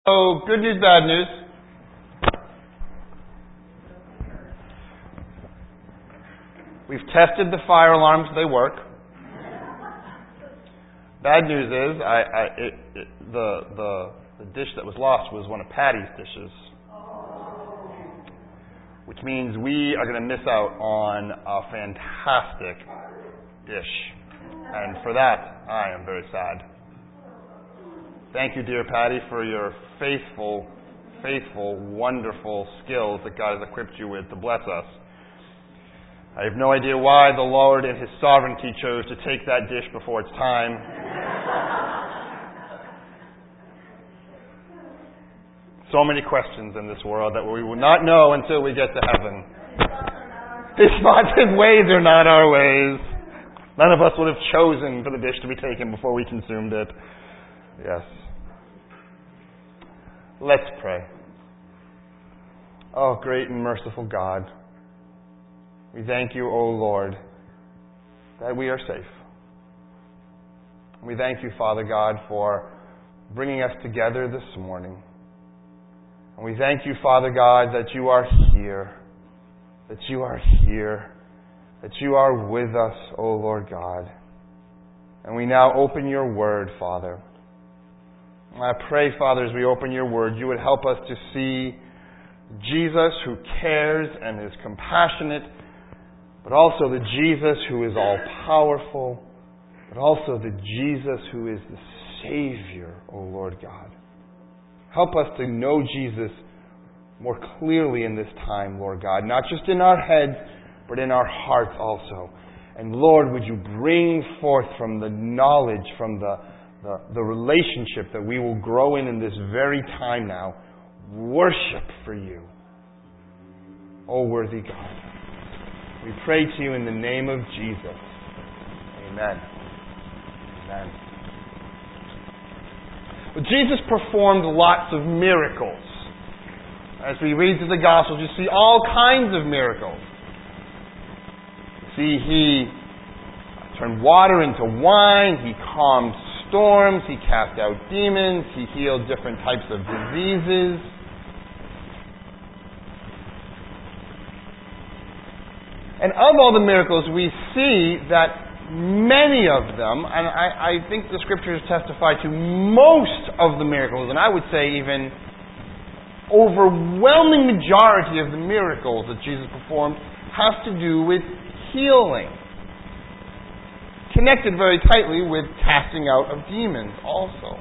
So, good news, bad news. We've tested the fire alarms, they work. Bad news is, the dish that was lost was one of Patty's dishes. Which means we are going to miss out on a fantastic dish. And for that, I am very sad. Thank you, dear Patty, for your faithful, wonderful skills that God has equipped you with to bless us. I have no idea why the Lord in His sovereignty chose to take that dish before its time. So many questions in this world that we will not know until we get to heaven. His thoughts, His ways are not our ways. None of us would have chosen for the dish to be taken before we consumed it. Yes. Let's pray. Oh, great and merciful God, we thank you, O Lord, that we are safe. We thank you, Father God, for bringing us together this morning. And we thank you, Father God, that you are here, that you are here, that you are with us, O Lord God. And we now open your word, Father. And I pray, Father, as we open your word, you would help us to see Jesus who cares and is compassionate, but also the Jesus who is all-powerful, but also the Jesus who is the Savior, O Lord God. Help us to know Jesus more clearly in this time, Lord God, not just in our heads, but in our hearts also. And Lord, would you bring forth from the knowledge, from the relationship that we will grow in this very time now, worship for you, O worthy God. We pray to you in the name of Jesus. Amen. Amen. But Jesus performed lots of miracles. As we read through the Gospels, you see all kinds of miracles. You see, He turned water into wine. He calmed storms. He cast out demons. He healed different types of diseases. And of all the miracles, we see that many of them, and I think the Scriptures testify to most of the miracles, and I would say even overwhelming majority of the miracles that Jesus performed has to do with healing. Connected very tightly with casting out of demons also.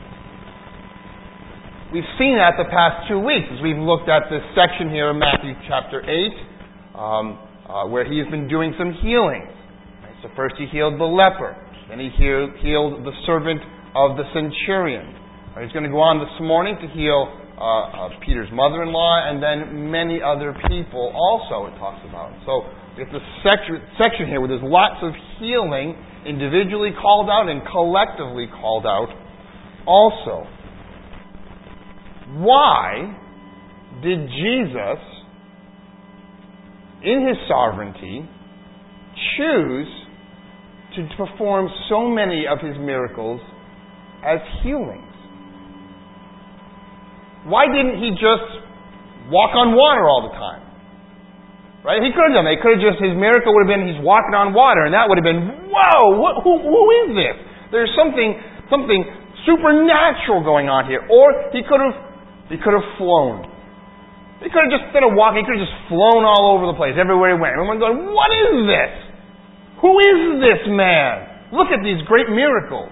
We've seen that the past 2 weeks as we've looked at this section here in Matthew chapter 8, where He has been doing some healings. So first He healed the leper. Then He healed the servant of the centurion. He's going to go on this morning to heal Peter's mother-in-law and then many other people also it talks about. So we have this section here where there's lots of healing individually called out and collectively called out also. Why did Jesus, in His sovereignty, choose to perform so many of His miracles as healings? Why didn't He just walk on water all the time? Right? He could have done that. His miracle would have been He's walking on water, and that would have been, whoa, who is this? There's something supernatural going on here. Or He could have flown. He could have just, instead of walking, He could have just flown all over the place, everywhere He went. Everyone going, what is this? Who is this man? Look at these great miracles.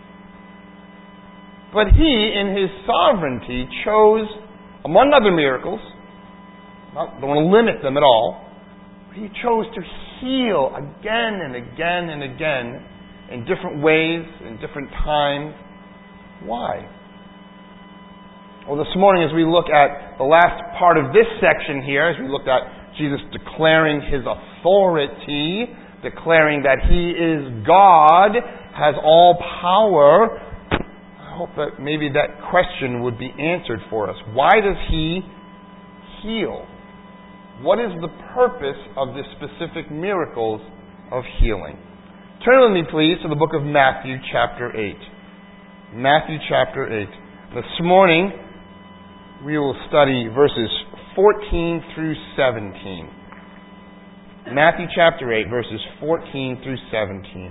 But He, in His sovereignty, chose, among other miracles, don't want to limit them at all, but He chose to heal again and again and again in different ways, in different times. Why? Well, this morning as we look at the last part of this section here, as we looked at Jesus declaring His authority, declaring that He is God, has all power, I hope that maybe that question would be answered for us. Why does He heal? What is the purpose of the specific miracles of healing? Turn with me, please, to the book of Matthew chapter 8. Matthew chapter 8. This morning, we will study verses 14 through 17. Matthew chapter 8, verses 14 through 17.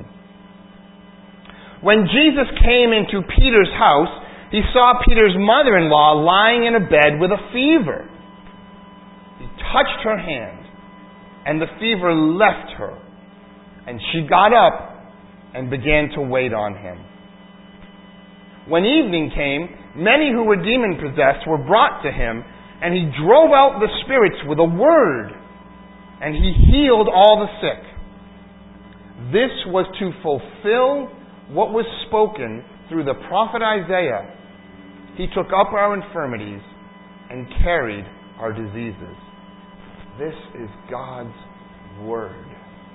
When Jesus came into Peter's house, he saw Peter's mother-in-law lying in a bed with a fever. He touched her hand, and the fever left her, and she got up and began to wait on him. When evening came, many who were demon-possessed were brought to him, and he drove out the spirits with a word, and he healed all the sick. This was to fulfill what was spoken through the prophet Isaiah. He took up our infirmities and carried our diseases. This is God's Word.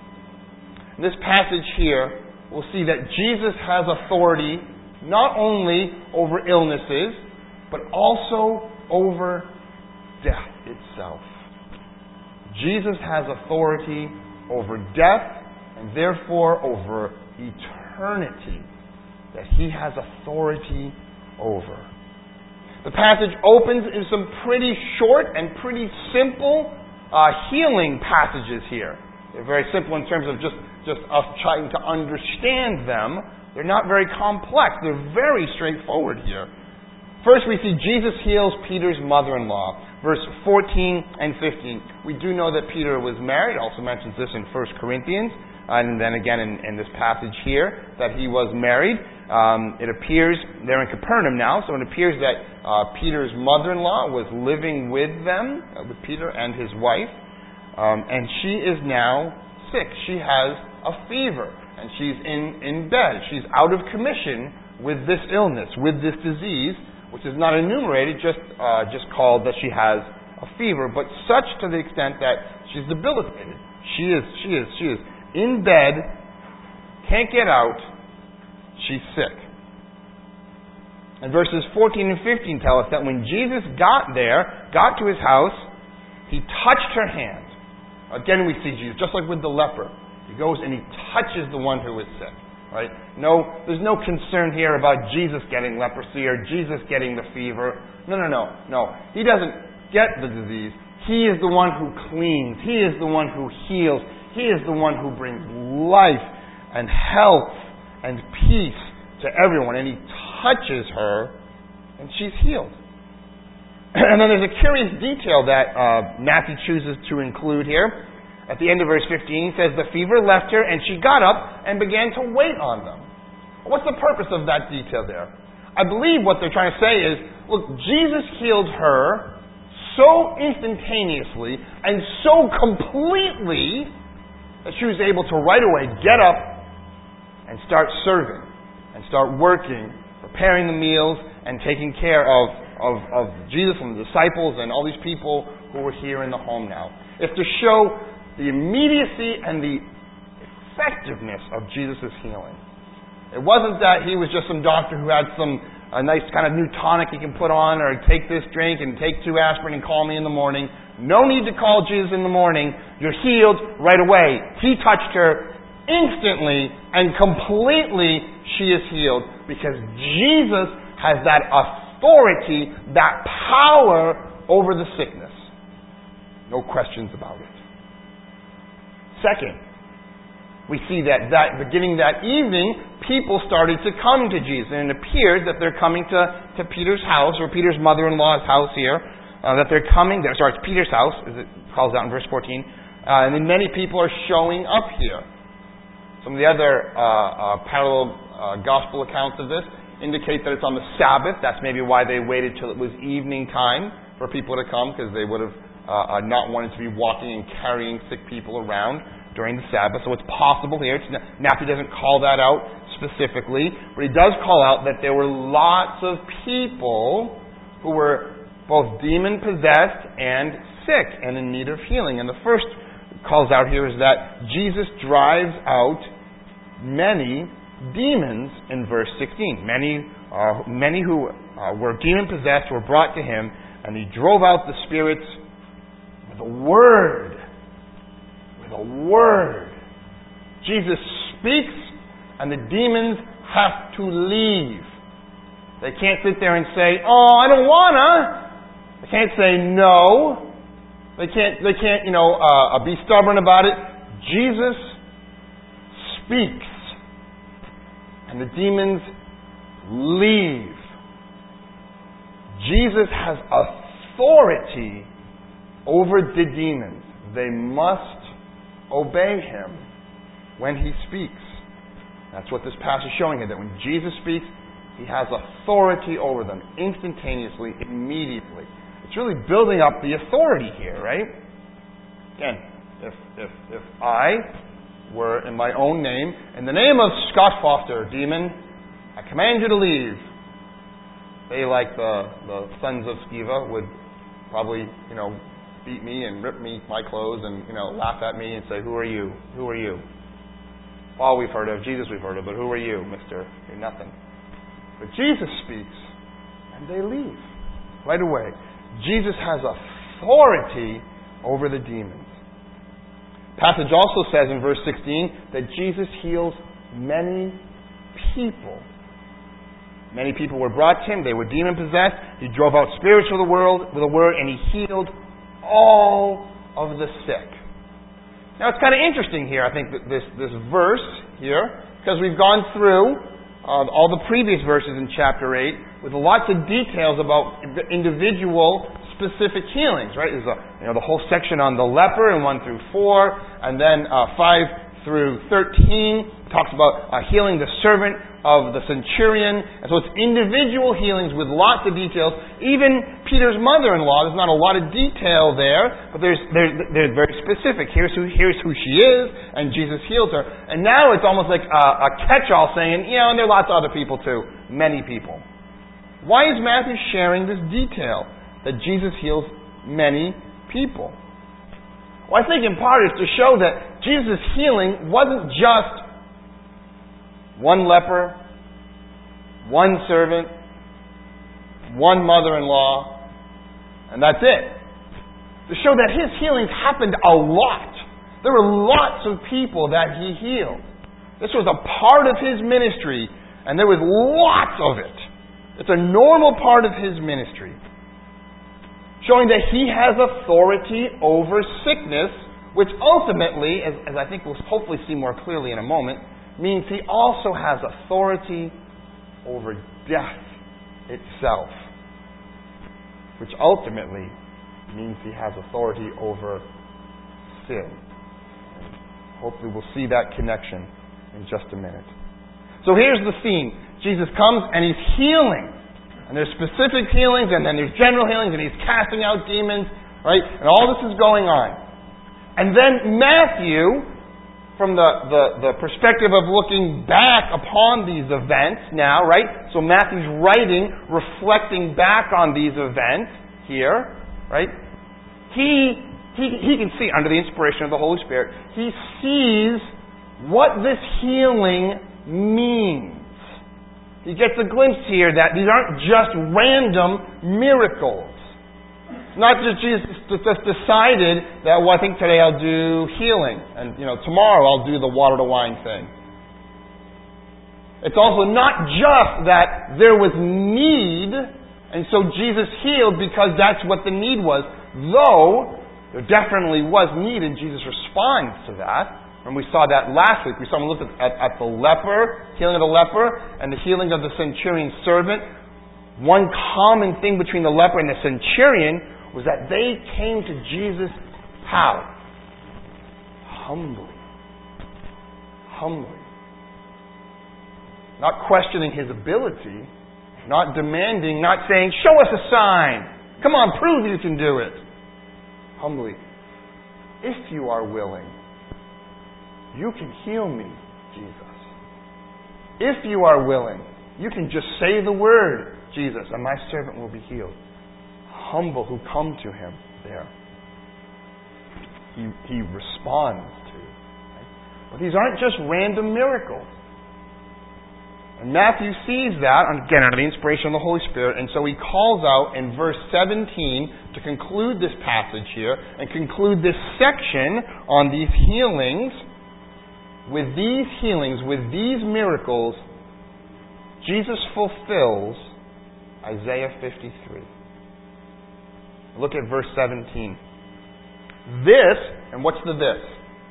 In this passage here, we'll see that Jesus has authority not only over illnesses, but also over death itself. Jesus has authority over death and therefore over eternity that he has authority over. The passage opens in some pretty short and pretty simple healing passages here. They're very simple in terms of just us trying to understand them. They're not very complex. They're very straightforward here. First, we see Jesus heals Peter's mother-in-law. Verse 14 and 15. We do know that Peter was married. It also mentions this in 1 Corinthians. And then again in this passage here, that he was married. It appears, they're in Capernaum now, so it appears that Peter's mother-in-law was living with them, with Peter and his wife. And she is now sick. She has a fever. And she's in bed. She's out of commission with this illness, with this disease, which is not enumerated, just called that she has a fever, but such to the extent that she's debilitated. She is in bed, can't get out, she's sick. And verses 14 and 15 tell us that when Jesus got to his house, he touched her hand. Again, we see Jesus, just like with the leper. He goes and he touches the one who is sick. Right? No, there's no concern here about Jesus getting leprosy or Jesus getting the fever. No. He doesn't get the disease. He is the one who cleans. He is the one who heals. He is the one who brings life and health and peace to everyone. And he touches her and she's healed. And then there's a curious detail that Matthew chooses to include here. At the end of verse 15, he says, the fever left her, and she got up and began to wait on them. What's the purpose of that detail there? I believe what they're trying to say is, look, Jesus healed her so instantaneously and so completely that she was able to right away get up and start serving and start working, preparing the meals and taking care of Jesus and the disciples and all these people who were here in the home now. It's to show the immediacy and the effectiveness of Jesus' healing. It wasn't that he was just some doctor who had a nice kind of new tonic he can put on, or take this drink and take 2 aspirin and call me in the morning. No need to call Jesus in the morning. You're healed right away. He touched her instantly and completely. She is healed because Jesus has that authority, that power over the sickness. No questions about it. Second, we see that beginning that evening, people started to come to Jesus. And it appears that they're coming to Peter's house, or Peter's mother-in-law's house here, that they're coming there. Sorry, it's Peter's house, as it calls out in verse 14. And then many people are showing up here. Some of the other parallel gospel accounts of this indicate that it's on the Sabbath. That's maybe why they waited till it was evening time for people to come, because they would have not wanted to be walking and carrying sick people around during the Sabbath. So it's possible here. Matthew doesn't call that out specifically, but he does call out that there were lots of people who were both demon-possessed and sick and in need of healing. And the first calls out here is that Jesus drives out many demons in verse 16. Many who were demon-possessed were brought to him, and he drove out the spirits with a word. With a word. Jesus speaks, and the demons have to leave. They can't sit there and say, "Oh, I don't wanna." They can't say no. They can't be stubborn about it. Jesus speaks. And the demons leave. Jesus has authority over the demons. They must obey him when he speaks. That's what this passage is showing here, that when Jesus speaks, he has authority over them instantaneously, immediately. It's really building up the authority here, right? Again, if I were in my own name, in the name of Scott Foster, demon, I command you to leave. They, like the sons of Sceva, would probably, beat me and rip me my clothes and, laugh at me and say, "Who are you? Who are you? Paul we've heard of, Jesus we've heard of, but who are you, mister? You're nothing." But Jesus speaks, and they leave right away. Jesus has authority over the demons. Passage also says in verse 16 that Jesus heals many people. Many people were brought to him. They were demon-possessed. He drove out spirits with a word, and he healed all of the sick. Now, it's kind of interesting here, I think, that this verse here, because we've gone through all the previous verses in chapter 8 with lots of details about individual specific healings, right? There's the whole section on the leper in 1 through 4, and then 5 through 13 talks about healing the servant of the centurion. And so it's individual healings with lots of details. Even Peter's mother-in-law, there's not a lot of detail there, but they're very specific. Here's who she is, and Jesus heals her. And now it's almost like a catch-all saying, and there are lots of other people too. Many people. Why is Matthew sharing this detail that Jesus heals many people? Well, I think in part it's to show that Jesus' healing wasn't just one leper, one servant, one mother-in-law, and that's it. To show that his healings happened a lot. There were lots of people that he healed. This was a part of his ministry, and there was lots of it. It's a normal part of his ministry. Showing that he has authority over sickness, which ultimately, as I think we'll hopefully see more clearly in a moment, means he also has authority over death itself, which ultimately means he has authority over sin. And hopefully we'll see that connection in just a minute. So here's the scene. Jesus comes and he's healing. And there's specific healings, and then there's general healings, and he's casting out demons, right? And all this is going on. And then Matthew, from the perspective of looking back upon these events now, right? So Matthew's writing, reflecting back on these events here, right? He can see, under the inspiration of the Holy Spirit, he sees what this healing means. He gets a glimpse here that these aren't just random miracles. It's not just Jesus just decided that, I think today I'll do healing, and tomorrow I'll do the water to wine thing. It's also not just that there was need, and so Jesus healed because that's what the need was. Though there definitely was need, and Jesus responds to that. And we saw that last week. We looked at the leper, healing of the leper, and the healing of the centurion's servant. One common thing between the leper and the centurion was that they came to Jesus how? Humbly. Humbly. Not questioning his ability, not demanding, not saying, "Show us a sign. Come on, prove you can do it." Humbly. "If you are willing, you can heal me, Jesus. If you are willing, you can just say the word, Jesus, and my servant will be healed." Humble who come to him there. He responds to. Right? But these aren't just random miracles. And Matthew sees that, again, under the inspiration of the Holy Spirit, and so he calls out in verse 17 to conclude this passage here and conclude this section on these healings. With these healings, with these miracles, Jesus fulfills Isaiah 53. Look at verse 17. This, and what's the this?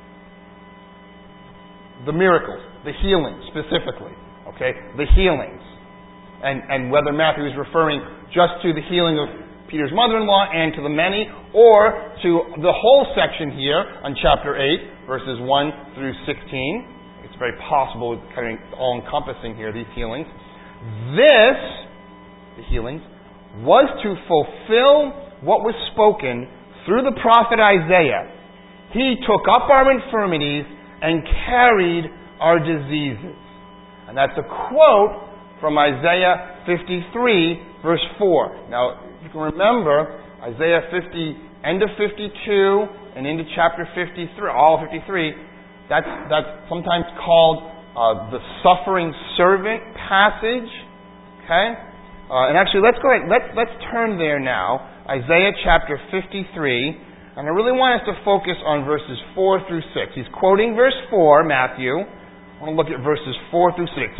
The miracles, the healings specifically. Okay? The healings. And whether Matthew is referring just to the healing of Peter's mother-in-law and to the many, or to the whole section here on chapter 8, verses 1 through 16. It's very possible, kind of all-encompassing here, these healings. This, the healings, was to fulfill what was spoken through the prophet Isaiah. He took up our infirmities and carried our diseases. And that's a quote from Isaiah 53, verse 4. Now, you can remember, Isaiah 50, end of 52, and into chapter 53, all 53, that's sometimes called the suffering servant passage. Okay? And actually, let's go ahead. Let's turn there now. Isaiah chapter 53. And I really want us to focus on verses 4 through 6. He's quoting verse 4, Matthew. I want to look at verses 4 through 6.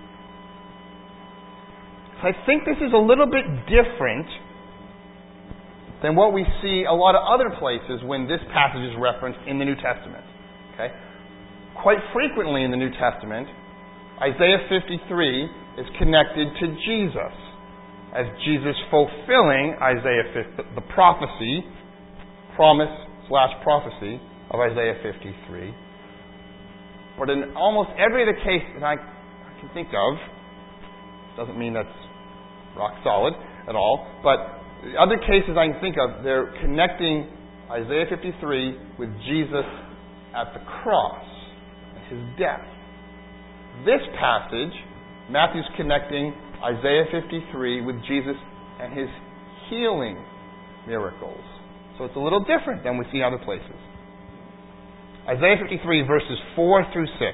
So I think this is a little bit different than what we see a lot of other places when this passage is referenced in the New Testament. Okay? Quite frequently in the New Testament, Isaiah 53 is connected to Jesus, as Jesus fulfilling Isaiah 50, the promise/prophecy of Isaiah 53. But in almost every other case that I can think of, doesn't mean that's rock solid at all, but the other cases I can think of, they're connecting Isaiah 53 with Jesus at the cross, his death. This passage, Matthew's connecting Isaiah 53 with Jesus and his healing miracles. So it's a little different than we see in other places. Isaiah 53, verses 4 through 6.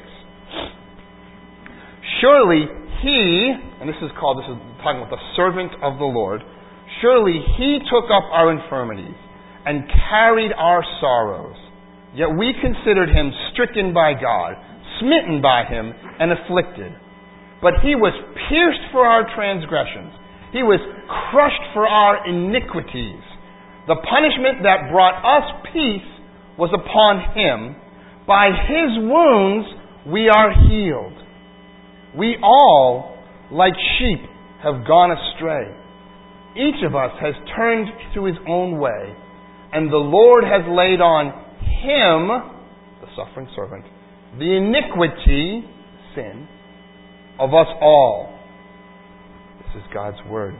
Surely he, and this is talking about the servant of the Lord, surely he took up our infirmities and carried our sorrows. Yet we considered him stricken by God, smitten by him, and afflicted. But he was pierced for our transgressions. He was crushed for our iniquities. The punishment that brought us peace was upon him. By his wounds we are healed. We all, like sheep, have gone astray. Each of us has turned to his own way, and the Lord has laid on him, the suffering servant, the iniquity, sin, of us all. This is God's Word.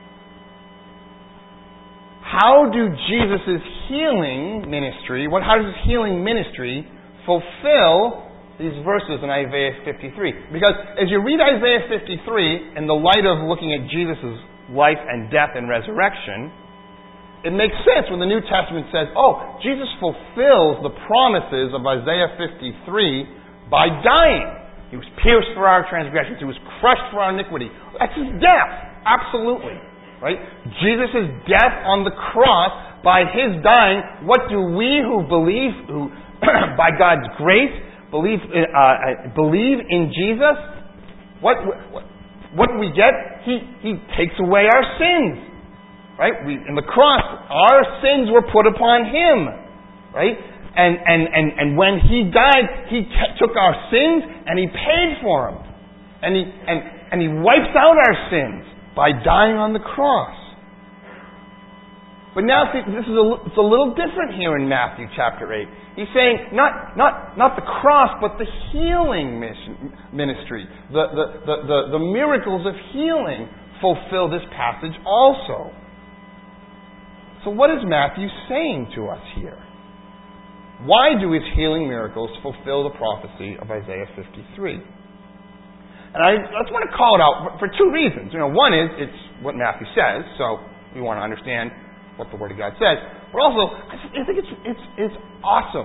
How do Jesus' healing ministry, how does his healing ministry fulfill these verses in Isaiah 53? Because as you read Isaiah 53 in the light of looking at Jesus' life and death and resurrection, it makes sense when the New Testament says, Jesus fulfills the promises of Isaiah 53 by dying. He was pierced for our transgressions. He was crushed for our iniquity. That's his death. Absolutely. Right? Jesus' death on the cross, by his dying, what do we who believe, by God's grace, believe in Jesus? What do we get? He takes away our sins. Right? In the cross, our sins were put upon him. Right? And when he died, he took our sins and he paid for them. And he wipes out our sins by dying on the cross. But now see, it's a little different here in Matthew chapter 8. He's saying not the cross, but the healing ministry. The miracles of healing fulfill this passage also. So what is Matthew saying to us here? Why do his healing miracles fulfill the prophecy of Isaiah 53? And I just want to call it out for two reasons. One is it's what Matthew says, so we want to understand what the Word of God says. But also, I think it's awesome.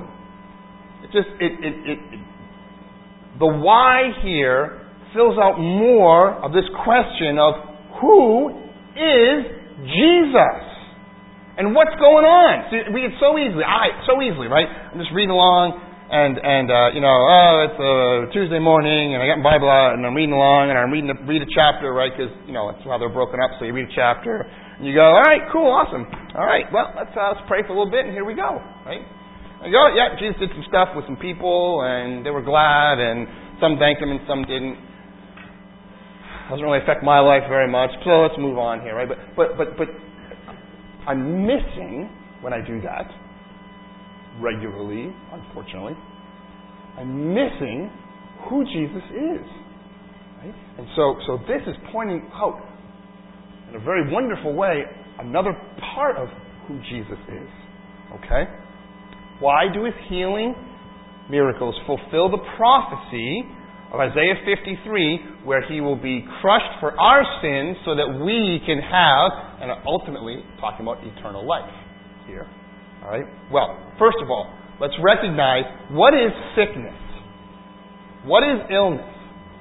The why here fills out more of this question of who is Jesus? And what's going on? See, we get so easily, right? I'm just reading along, and it's a Tuesday morning, and I got my Bible out, and I'm reading along, and I'm read a chapter, right? Because that's how they're broken up. So you read a chapter, And you go, all right, cool, awesome. All right, well, let's pray for a little bit, and here we go, right? And you go, yeah, Jesus did some stuff with some people, and they were glad, and some thanked him and some didn't. Doesn't really affect my life very much, so let's move on here, right? But I'm missing, when I do that, regularly, unfortunately, I'm missing who Jesus is. Right? And so this is pointing out, in a very wonderful way, another part of who Jesus is. Okay? Why do his healing miracles fulfill the prophecy of Isaiah 53, where he will be crushed for our sins so that we can have, and ultimately talking about eternal life here. All right? Well, first of all, let's recognize, what is sickness? What is illness?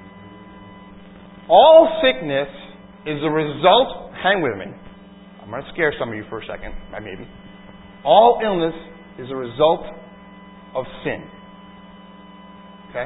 All sickness is a result, hang with me, I'm going to scare some of you for a second, maybe. All illness is a result of sin. Okay?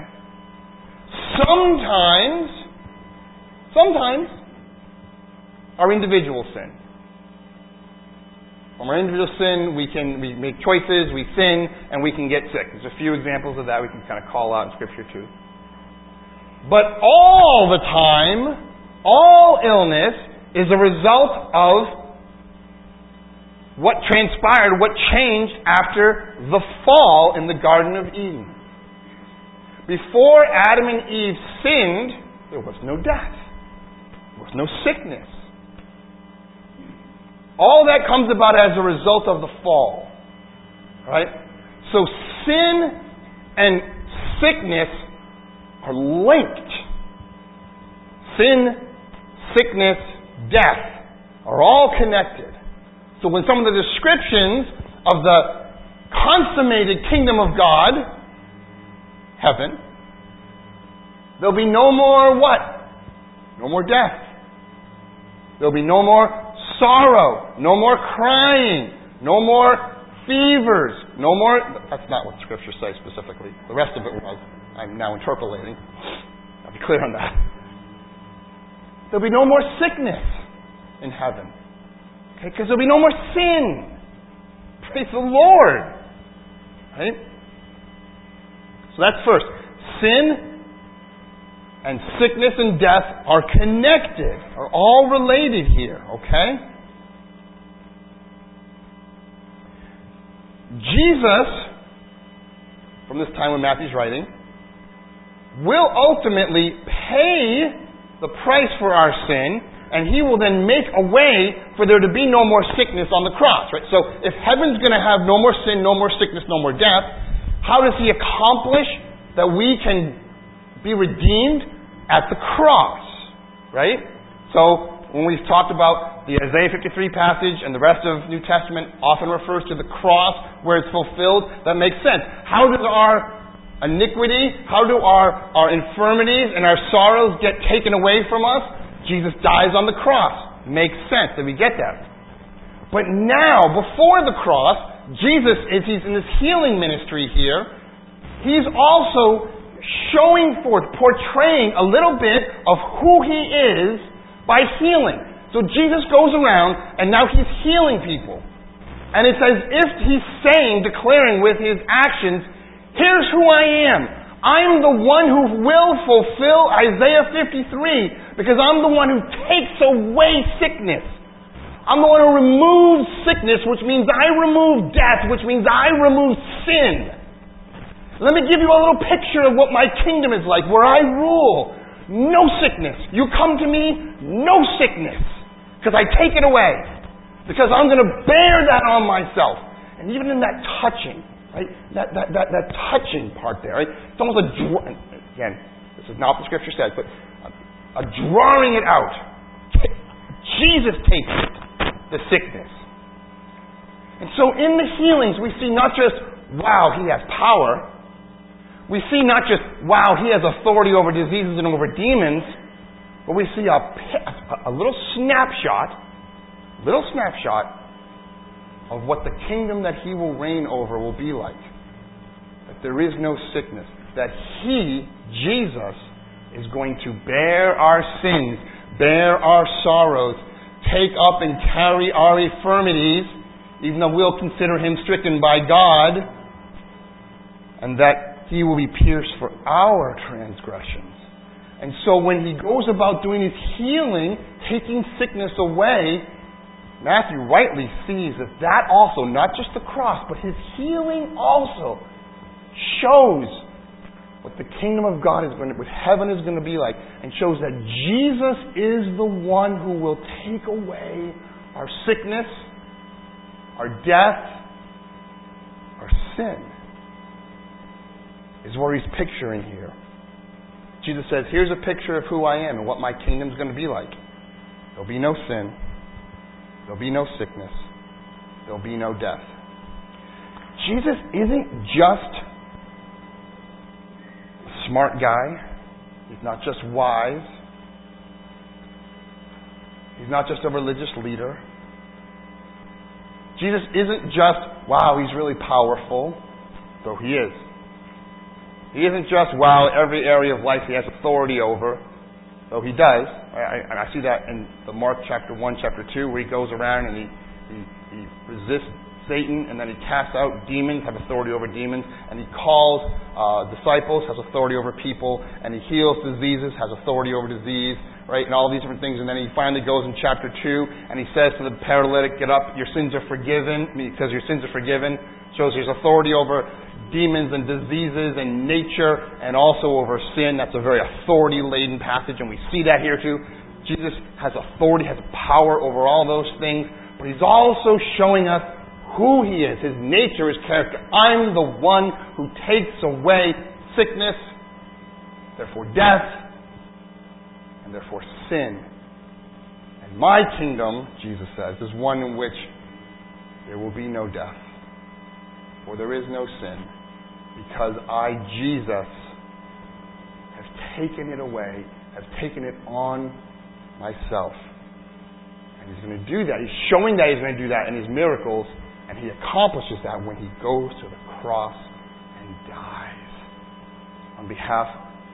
Sometimes, our individual sin. From our individual sin, we make choices, we sin, and we can get sick. There's a few examples of that we can kind of call out in Scripture too. But all the time, all illness is a result of what transpired, what changed after the fall in the Garden of Eden. Before Adam and Eve sinned, there was no death. There was no sickness. All that comes about as a result of the fall. Right? So sin and sickness are linked. Sin, sickness, death are all connected. So when some of the descriptions of the consummated kingdom of God, heaven, there'll be no more what? No more death. There'll be no more sorrow, no more crying, no more fevers, no more... That's not what Scripture says specifically. The rest of it was. I'm now interpolating. I'll be clear on that. There'll be no more sickness in heaven. Okay? Because there'll be no more sin. Praise the Lord. Right? So that's first. Sin and sickness and death are connected, are all related here, okay? Jesus, from this time when Matthew's writing, will ultimately pay the price for our sin, and he will then make a way for there to be no more sickness on the cross, right? So if heaven's going to have no more sin, no more sickness, no more death, how does he accomplish that we can be redeemed? At the cross, right? So when we've talked about the Isaiah 53 passage and the rest of New Testament often refers to the cross where it's fulfilled, that makes sense. How does our iniquity, how do our infirmities and our sorrows get taken away from us? Jesus dies on the cross. Makes sense that we get that. But now, before the cross, Jesus, as he's in this healing ministry here, he's also showing forth, portraying a little bit of who he is by healing. So Jesus goes around and now he's healing people. And it's as if he's saying, declaring with his actions, here's who I am. I'm the one who will fulfill Isaiah 53 because I'm the one who takes away sickness. I'm the one who removes sickness, which means I remove death, which means I remove sin. Let me give you a little picture of what my kingdom is like, where I rule. No sickness. You come to me, no sickness. Because I take it away. Because I'm going to bear that on myself. And even in that touching, right? That touching part there, right? It's almost again, this is not what the Scripture says, but a drawing it out. Jesus takes the sickness. And so in the healings, we see not just, wow, he has power. We see not just, wow, he has authority over diseases and over demons, but we see a little snapshot of what the kingdom that he will reign over will be like. That there is no sickness. That he, Jesus, is going to bear our sins, bear our sorrows, take up and carry our infirmities, even though we'll consider him stricken by God, and that he will be pierced for our transgressions. And so when he goes about doing his healing, taking sickness away, Matthew rightly sees that also, not just the cross, but his healing also shows what the kingdom of God is going to, what heaven is going to be like, and shows that Jesus is the one who will take away our sickness, our death, our sin, is what he's picturing here. Jesus says, here's a picture of who I am and what my kingdom's going to be like. There'll be no sin. There'll be no sickness. There'll be no death. Jesus isn't just a smart guy. He's not just wise. He's not just a religious leader. Jesus isn't just, wow, he's really powerful, though he is. He isn't just, wow, every area of life he has authority over, though he does. I see that in the Mark chapter 1, chapter 2, where he goes around and he resists Satan, and then he casts out demons, have authority over demons, and he calls disciples, has authority over people, and he heals diseases, has authority over disease, right, and all these different things. And then he finally goes in chapter 2, and he says to the paralytic, get up, your sins are forgiven. He says your sins are forgiven. Shows his authority over demons and diseases and nature, and also over sin. That's a very authority-laden passage, and we see that here too. Jesus has authority, has power over all those things, but he's also showing us who he is, his nature, his character. I'm the one who takes away sickness, therefore death, and therefore sin. And my kingdom, Jesus says, is one in which there will be no death, for there is no sin, because I, Jesus, have taken it away, have taken it on myself. And he's going to do that. He's showing that he's going to do that in his miracles, and he accomplishes that when he goes to the cross and dies on behalf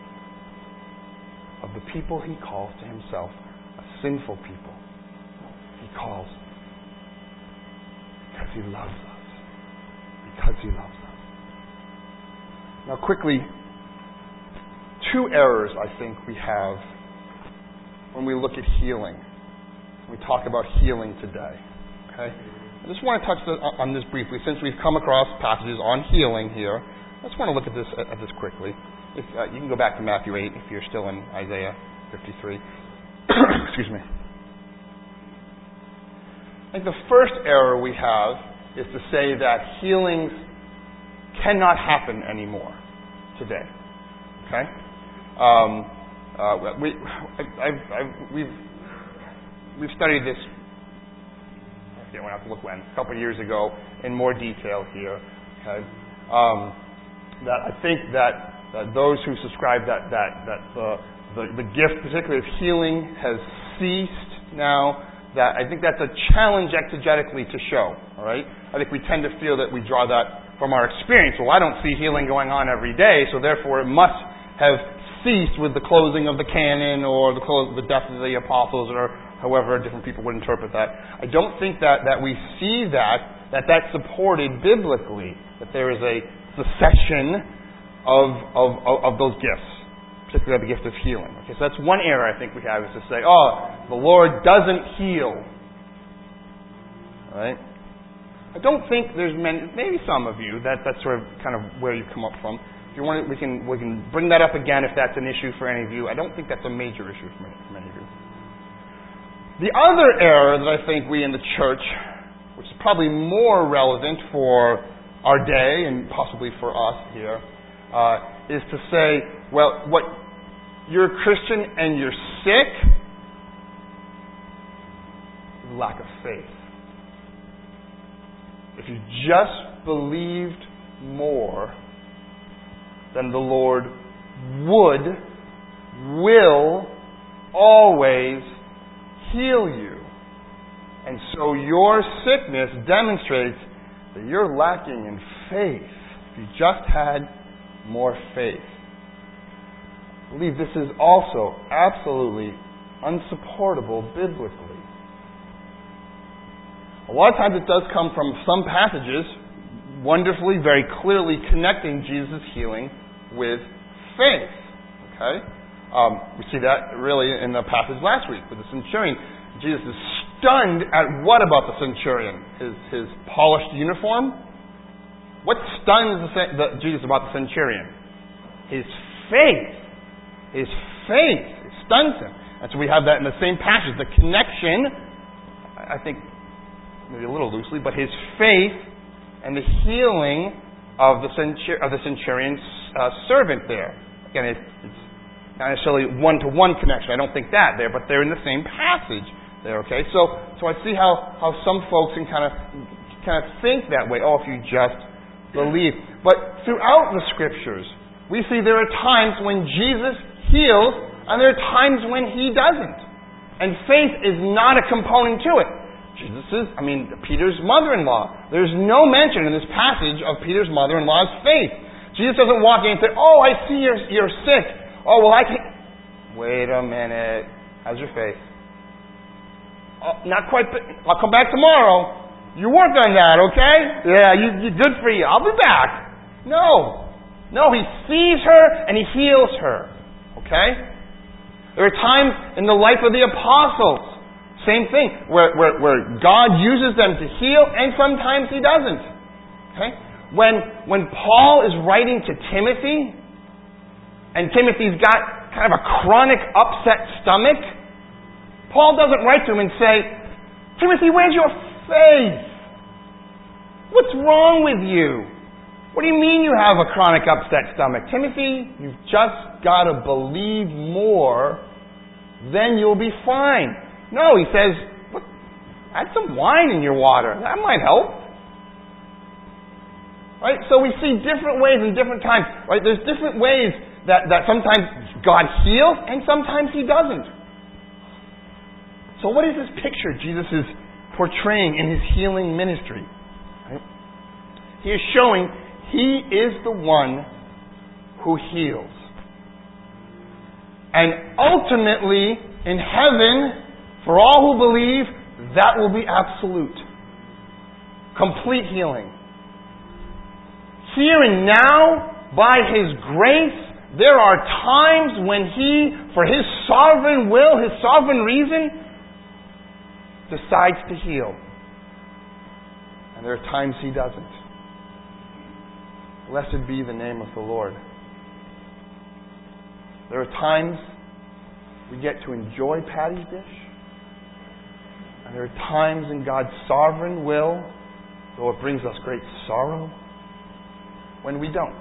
of the people he calls to himself, a sinful people. He calls because he loves us. Because he loves us. Now quickly, two errors I think we have when we look at healing. When we talk about healing today. Okay? I just want to touch on this briefly, since we've come across passages on healing here. I just want to look at this quickly. If, you can go back to Matthew 8 if you're still in Isaiah 53. Excuse me. I think the first error we have is to say that healings cannot happen anymore today. Okay? We've studied this. I won't have to look when, a couple of years ago, in more detail here. Okay? That I think that those who subscribe that the gift, particularly of healing, has ceased now. That I think that's a challenge exegetically to show. All right, I think we tend to feel that we draw that from our experience. Well, I don't see healing going on every day, so therefore it must have ceased with the closing of the canon or the death of the apostles, or however different people would interpret that. I don't think that we see that's supported biblically, that there is a cessation of those gifts, particularly the gift of healing. Okay, so that's one error I think we have, is to say, the Lord doesn't heal. All right? I don't think there's many, maybe some of you, that's sort of kind of where you come up from. If you want, we can bring that up again if that's an issue for any of you. I don't think that's a major issue for many of you. The other error that I think we in the church, which is probably more relevant for our day and possibly for us here, is to say, well, what you're a Christian and you're sick, lack of faith. If you just believed more, then the Lord will always heal you. And so your sickness demonstrates that you're lacking in faith. If you just had more faith. I believe this is also absolutely unsupportable biblically. A lot of times it does come from some passages, wonderfully, very clearly connecting Jesus' healing with faith. Okay? We see that really in the passage last week with the centurion. Jesus is stunned at what about the centurion? His polished uniform? What stuns Jesus about the centurion? His faith. His faith. It stuns him. And so we have that in the same passage. The connection, I think, maybe a little loosely, but his faith and the healing of the centurion's servant there. Again, it's not necessarily one-to-one connection. I don't think that there, but they're in the same passage there. Okay, so I see how some folks can kind of think that way. Oh, if you just believe. But throughout the Scriptures, we see there are times when Jesus heals, and there are times when He doesn't. And faith is not a component to it. Peter's mother-in-law. There's no mention in this passage of Peter's mother-in-law's faith. Jesus doesn't walk in and say, "Oh, I see you're sick. Oh, well, I can..." Wait a minute. How's your faith? Oh, not quite. I'll come back tomorrow. You work on that, okay? Yeah, you good for you. I'll be back. No, He sees her and He heals her. Okay? There are times in the life of the apostles, same thing, where God uses them to heal, and sometimes He doesn't. Okay? When Paul is writing to Timothy, and Timothy's got kind of a chronic upset stomach, Paul doesn't write to him and say, "Timothy, where's your faith? What's wrong with you? What do you mean you have a chronic upset stomach? Timothy, you've just got to believe more, then you'll be fine." No, he says, add some wine in your water. That might help. Right? So we see different ways in different times. Right? There's different ways that sometimes God heals and sometimes He doesn't. So what is this picture Jesus is portraying in His healing ministry? Right? He is showing He is the one who heals. And ultimately, in heaven, for all who believe, that will be absolute. Complete healing. Here and now, by His grace, there are times when He, for His sovereign will, His sovereign reason, decides to heal. And there are times He doesn't. Blessed be the name of the Lord. There are times we get to enjoy Patty's dish. And there are times in God's sovereign will, though it brings us great sorrow, when we don't.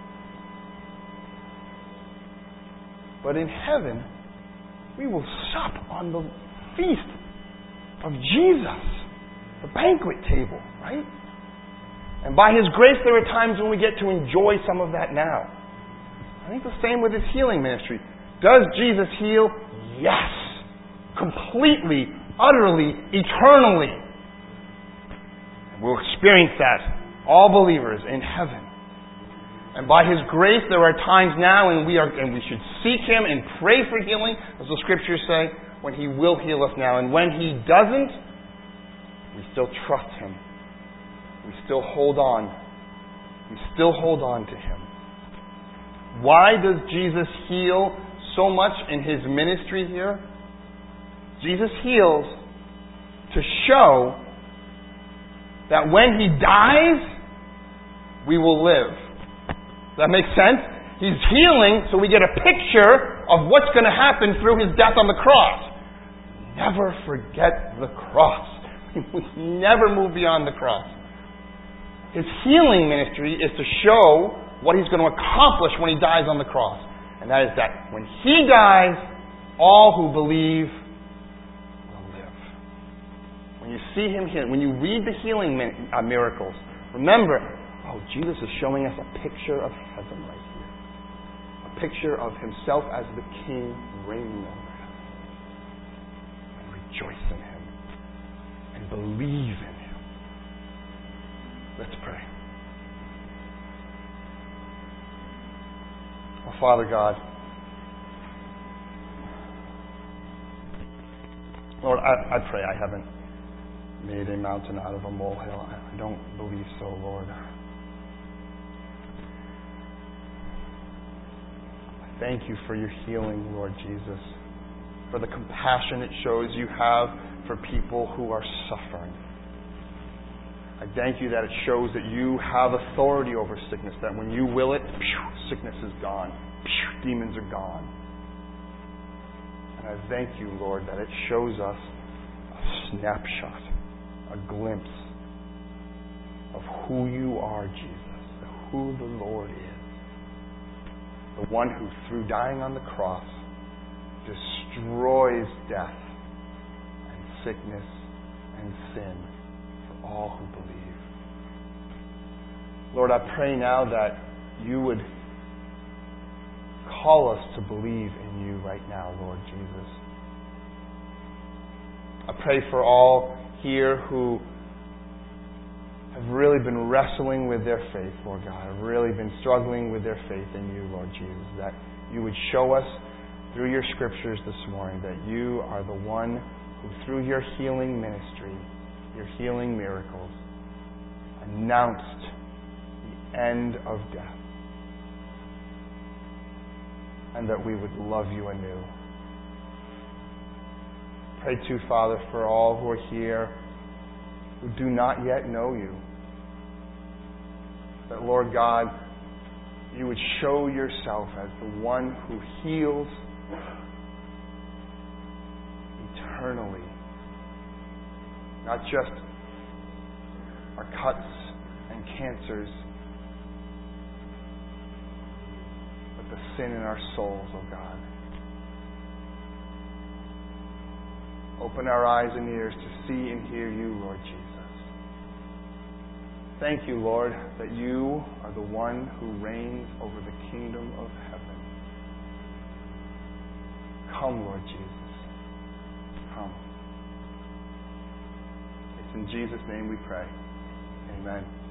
But in heaven, we will sup on the feast of Jesus, the banquet table, right? And by His grace, there are times when we get to enjoy some of that now. I think the same with His healing ministry. Does Jesus heal? Yes. Completely, utterly, eternally. And we'll experience that, all believers, in heaven. And by His grace, there are times now and we should seek Him and pray for healing, as the Scriptures say, when He will heal us now. And when He doesn't, we still trust Him. We still hold on. We still hold on to Him. Why does Jesus heal so much in His ministry here? Jesus heals to show that when He dies, we will live. Does that make sense? He's healing so we get a picture of what's going to happen through His death on the cross. Never forget the cross. We never move beyond the cross. His healing ministry is to show what He's going to accomplish when He dies on the cross. And that is that when He dies, all who believe will live. When you see Him heal, when you read the healing miracles, remember, Jesus is showing us a picture of heaven right here. A picture of Himself as the King reigning over heaven. And rejoice in Him. And believe in Him. Let's pray. Oh, Father God, Lord, I pray I haven't made a mountain out of a molehill. I don't believe so, Lord. Thank you for your healing, Lord Jesus, for the compassion it shows you have for people who are suffering. I thank you that it shows that you have authority over sickness, that when you will it, sickness is gone. Demons are gone. And I thank you, Lord, that it shows us a snapshot, a glimpse of who you are, Jesus, who the Lord is. The one who, through dying on the cross, destroys death and sickness and sin for all who believe. Lord, I pray now that you would call us to believe in you right now, Lord Jesus. I pray for all here who have really been wrestling with their faith, Lord God, have really been struggling with their faith in you, Lord Jesus, that you would show us through your scriptures this morning that you are the one who, through your healing ministry, your healing miracles, announced the end of death, and that we would love you anew. Pray too, Father, for all who are here who do not yet know you, that, Lord God, you would show yourself as the one who heals eternally, not just our cuts and cancers, but the sin in our souls, oh God. Open our eyes and ears to see and hear you, Lord Jesus. Thank you, Lord, that you are the one who reigns over the kingdom of heaven. Come, Lord Jesus. Come. It's in Jesus' name we pray. Amen.